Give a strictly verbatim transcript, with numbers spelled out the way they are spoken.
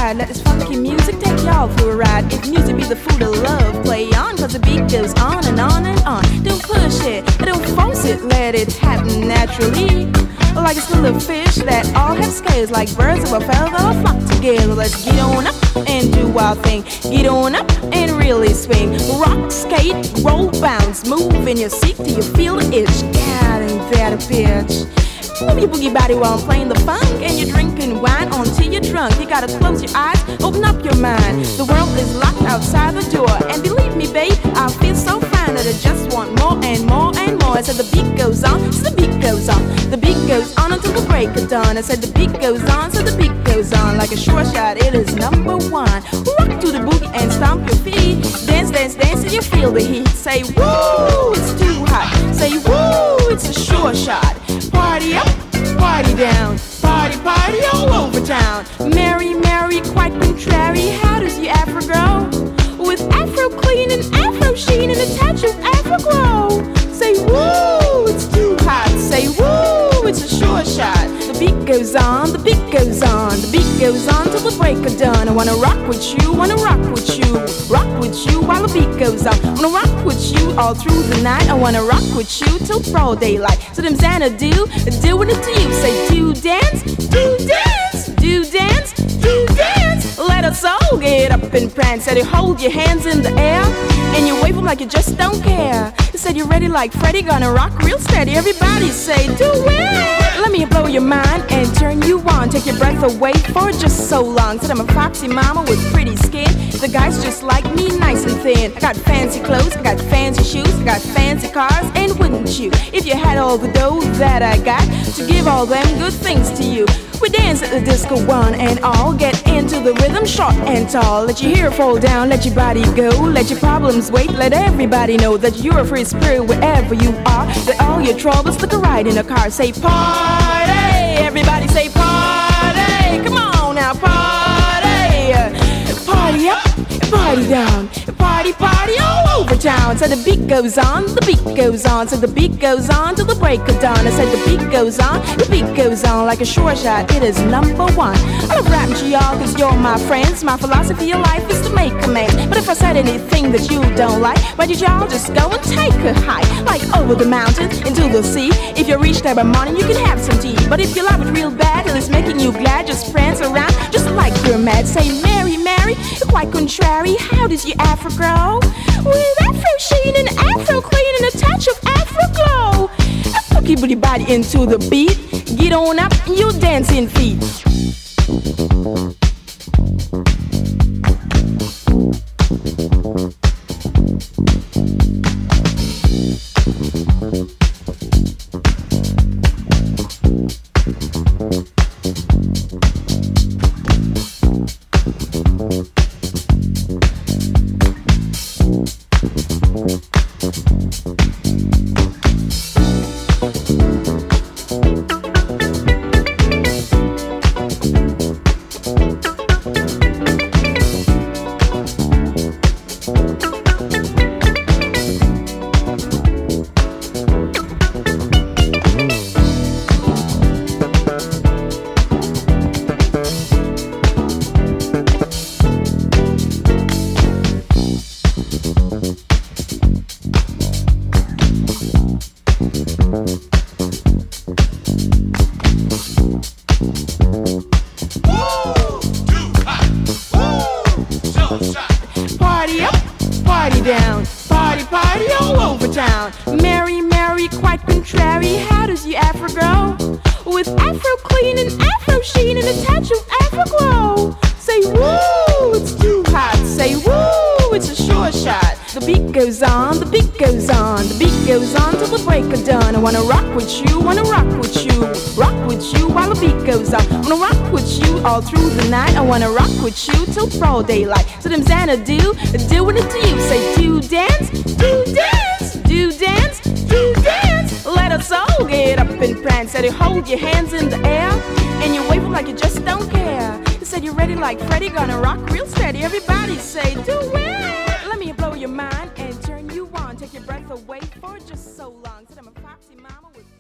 side. Let this funky music take y'all for a ride. If music be the food of love, play on, cause the beat goes on and on and on. Don't push it, don't force it, let it happen naturally. Like a school of fish that all have scales, like birds of a feather flock together. Let's get on up and do our thing. Get on up and really swing. Rock, skate, roll, bounce, move in your seat till you feel the itch. God, ain't that a bitch? Move your boogie body while I'm playing the funk, and you're drinking wine until you're drunk. You gotta close your eyes, open up your mind. The world is locked outside the door, and believe me, babe, I feel so fine that I just want more and more and more. I said the beat goes on, so the beat goes on. The beat goes on until the break of dawn. I said the beat goes on, so the beat goes on. Like a sure shot, it is number one. Rock to the boogie and stomp your feet. Dance, dance, dance till you feel the heat. Say woo, it's too hot. Say woo, it's a sure shot. Party up, party down, party, party all over town. Merry, merry, quite contrary. How does your afro go? With afro clean and afro sheen and a touch of afro glow. Say woo, it's too hot. Say woo, it's a sure shot. The beat goes on, the beat goes on, the beat goes on till the break of dawn. I wanna rock with you, wanna rock with you, rock with you while the beat goes on. I wanna rock with you all through the night. I wanna rock with you till broad daylight. So them Xana do, doing it to you. Say do dance, do dance, do dance, do dance. Let us all get up and prance. Said you hold your hands in the air and you wave them like you just don't care. You said you're ready like Freddie, gonna rock real steady. Everybody say do it. Let me blow your mind and turn you on. Take your breath away for just so long. Said I'm a foxy mama with pretty skin. The guys just like me, nice and thin. I got fancy clothes, I got fancy shoes, I got fancy cars, and wouldn't you? If you had all the dough that I got to give all them good things to you. We dance at the disco one and all. Get into the rhythm, short and tall. Let your hair fall down, let your body go. Let your problems wait, let everybody know that you're a free spirit wherever you are. That all your troubles took a ride in a car. Say party, everybody say party. Come on now, party. Party up, party down, party, party all over town. So the beat goes on, the beat goes on. So the beat goes on till the break of dawn. I said the beat goes on, the beat goes on. Like a sure shot, it is number one. I love rapping to y'all cause you're my friends. My philosophy of life is to make a man. But if I said anything that you don't like, why did y'all just go and take a hike? Like over the mountain, into the sea. If you reach there by morning, you can have some tea. But if you love it real bad and it's making you glad, just prance around just like you're mad. Say Mary, Mary, quite contrary. How does your afro grow? With afro sheen and afro clean and a touch of afro glow. Put your booty body into the beat. Get on up and you dancing feet. Party up, party down, party, party all over town. Merry, merry, quite contrary. How does your afro go? With afro clean and afro sheen and a touch of afro glow. Say woo, it's too hot. Say woo, it's a sure shot. The beat goes on, the beat goes on, the beat goes on till the break of dawn. I wanna rock with you, wanna rock with you, rock with you while the beat goes on. I wanna rock with you all through the night. I wanna rock with you till broad daylight. So them Xana do, doing it to you. Say do dance, do dance, do dance, do dance. Let us all get up and prance. Said you hold your hands in the air and you wave them like you just don't care. You said you're ready like Freddie, gonna rock real steady. Everybody say do it. Let me blow your mind and turn you on. Take your breath away for just so long. Said I'm a foxy mama with